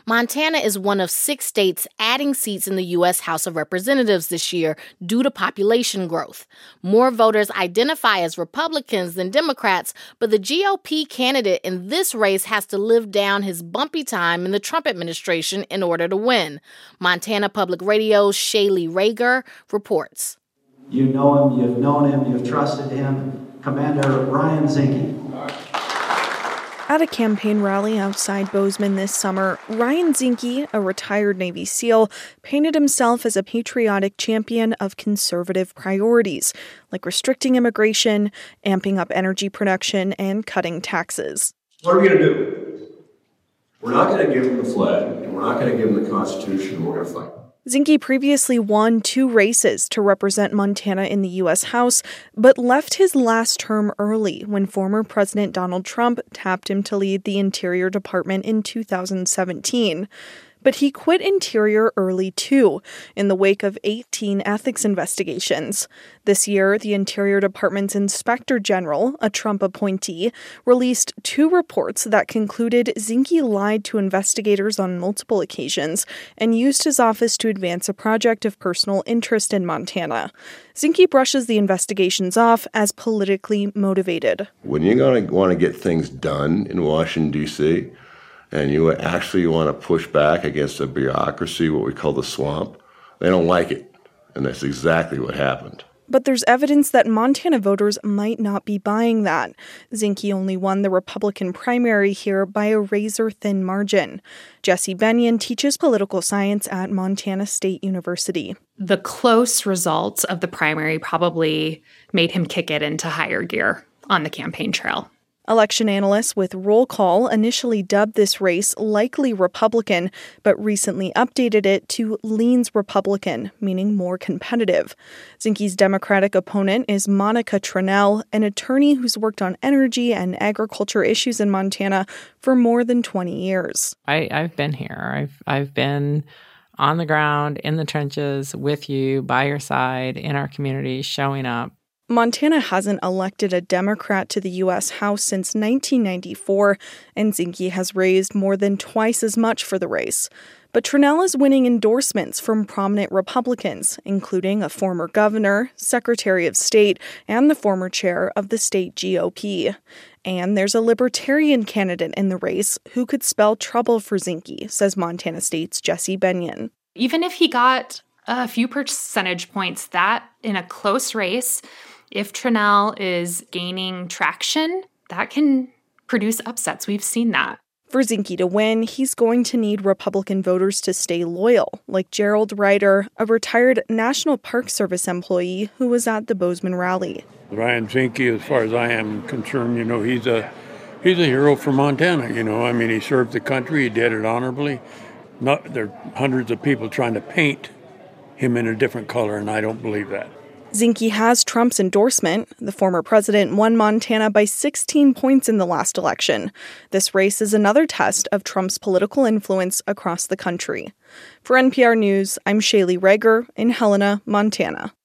Montana is one of 6 states adding seats in the U.S. House of Representatives this year due to population growth. More voters identify as Republicans than Democrats, but the GOP candidate in this race has to live down his bumpy time in the Trump administration in order to win. Montana Public Radio's Shaylee Rager reports. You know him, you've known him, you've trusted him. Commander Ryan Zinke. At a campaign rally outside Bozeman this summer, Ryan Zinke, a retired Navy SEAL, painted himself as a patriotic champion of conservative priorities, like restricting immigration, amping up energy production, and cutting taxes. What are we going to do? We're not going to give them the flag, and we're not going to give them the Constitution, and we're going to fight. Zinke previously won 2 races to represent Montana in the U.S. House, but left his last term early when former President Donald Trump tapped him to lead the Interior Department in 2017. But he quit Interior early, too, in the wake of 18 ethics investigations. This year, the Interior Department's Inspector General, a Trump appointee, released 2 reports that concluded Zinke lied to investigators on multiple occasions and used his office to advance a project of personal interest in Montana. Zinke brushes the investigations off as politically motivated. When you're going to want to get things done in Washington, D.C., and you actually want to push back against the bureaucracy, what we call the swamp, they don't like it. And that's exactly what happened. But there's evidence that Montana voters might not be buying that. Zinke only won the Republican primary here by a razor-thin margin. Jessie Bennion teaches political science at Montana State University. The close results of the primary probably made him kick it into higher gear on the campaign trail. Election analysts with Roll Call initially dubbed this race likely Republican, but recently updated it to leans Republican, meaning more competitive. Zinke's Democratic opponent is Monica Tranel, an attorney who's worked on energy and agriculture issues in Montana for more than 20 years. I've been here. I've been on the ground, in the trenches, with you, by your side, in our community, showing up. Montana hasn't elected a Democrat to the U.S. House since 1994, and Zinke has raised more than twice as much for the race. But Tranel is winning endorsements from prominent Republicans, including a former governor, secretary of state, and the former chair of the state GOP. And there's a libertarian candidate in the race who could spell trouble for Zinke, says Montana State's Jessie Bennion. Even if he got a few percentage points, that in a close race, if Tranel is gaining traction, that can produce upsets. We've seen that. For Zinke to win, he's going to need Republican voters to stay loyal, like Gerald Ryder, a retired National Park Service employee who was at the Bozeman rally. Ryan Zinke, as far as I am concerned, he's a hero for Montana. He served the country, he did it honorably. There are hundreds of people trying to paint him in a different color, and I don't believe that. Zinke has Trump's endorsement. The former president won Montana by 16 points in the last election. This race is another test of Trump's political influence across the country. For NPR News, I'm Shaylee Rager in Helena, Montana.